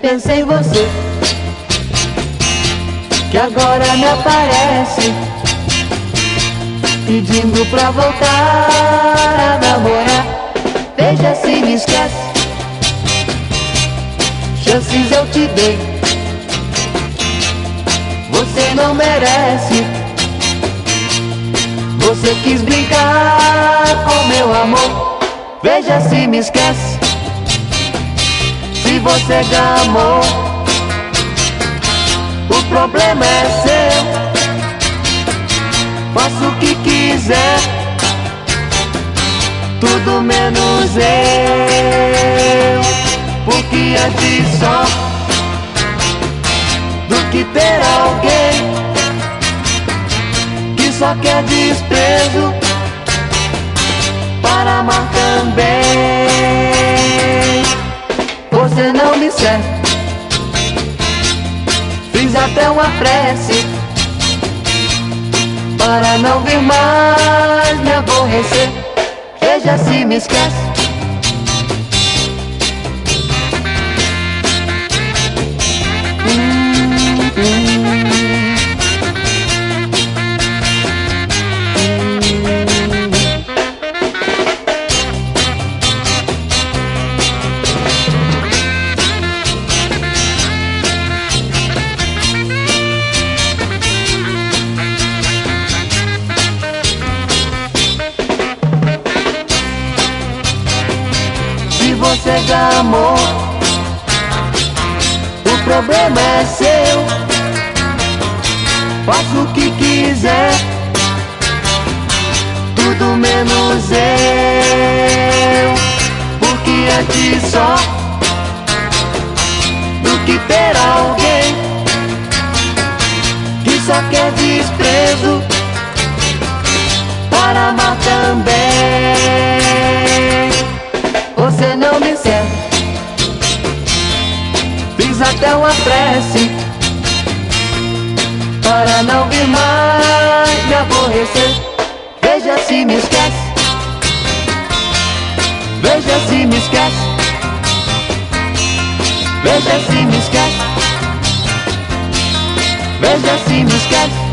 pensei em você, que agora me aparece pedindo pra voltar a namorar. Veja se me esquece, chances eu te dei, você não merece. Você quis brincar com meu amor. Veja se me esquece, se você já amou. O problema é seu, faço o que quiser, tudo menos eu. Porque antes só do que ter alguém que só quer desprezo para amar também. Você não me serve, fiz até uma prece para não vir mais me aborrecer. Veja se me esquece, você já amou. O problema é seu, faço o que quiser, tudo menos eu. Porque antes só do que ter alguém que só quer desprezo para amar também. Você não me serve, fiz até uma prece para não vir mais me aborrecer. Veja se me esquece, veja se me esquece, veja se me esquece, veja se me esquece.